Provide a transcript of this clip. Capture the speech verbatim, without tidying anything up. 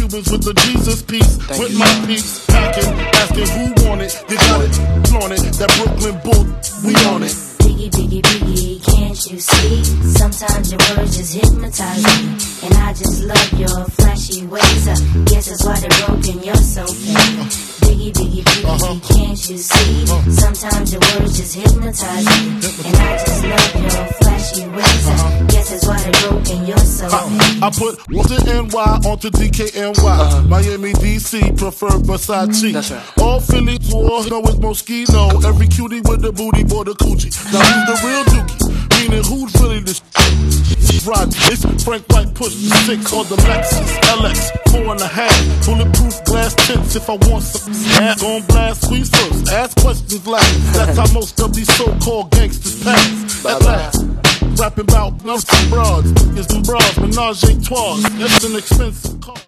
Cubans with the Jesus piece. Thank with you, my man. piece, packing, asking who want it. You got it, flaunt it. That Brooklyn bull, we on it. Biggie, biggie, biggie, can't you see? Sometimes your words just hypnotize me, and I just love your flashy ways. Uh, guess that's why they're broken, you're so fake. Biggie, biggie, biggie, Uh-huh. can't you see? Sometimes your words just hypnotize me, and I just love your flashy ways. Uh, guess that's why they're broken, you're so fake. I put the N Y onto D K N Y. Uh-huh. Miami, D C, prefer Versace. That's right. All Philly war, know it's Moschino. Every cutie with the booty, boy, the coochie. Now who's the real dookie? Meaning who's really the Rod, it's Frank White push the six on the Lexus L X, four and a half. Bulletproof glass tips if I want some snap. Gon' blast squeeze first, ask questions last. That's how most of these so-called gangsters pass. At last, rapping about nuts and broads, is them bras, menage a trois. That's an expensive car.